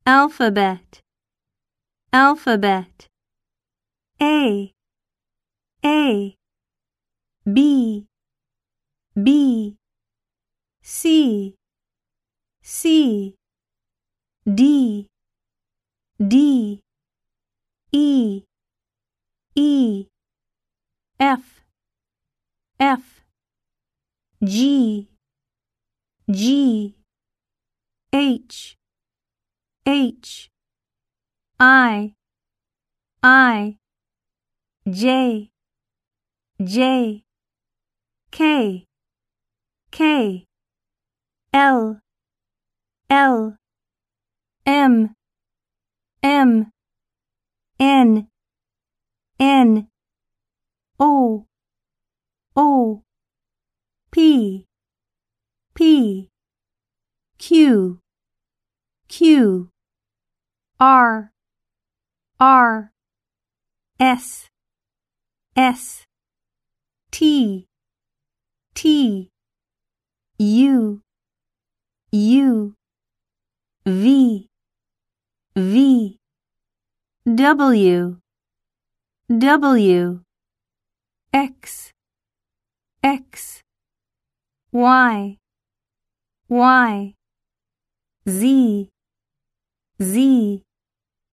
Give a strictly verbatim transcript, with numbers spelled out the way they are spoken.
alphabet, alphabet. A, A, B, B, C, C, D, D, E, E, F, F, G, G, H, H, I, I, J, J, K, K, L, L, M, M, N, N, O, O, P, P, Q, Q, R, R, S, S, T, T, U, U, V, V, W, W, X, X, Y, Y, Z, Z,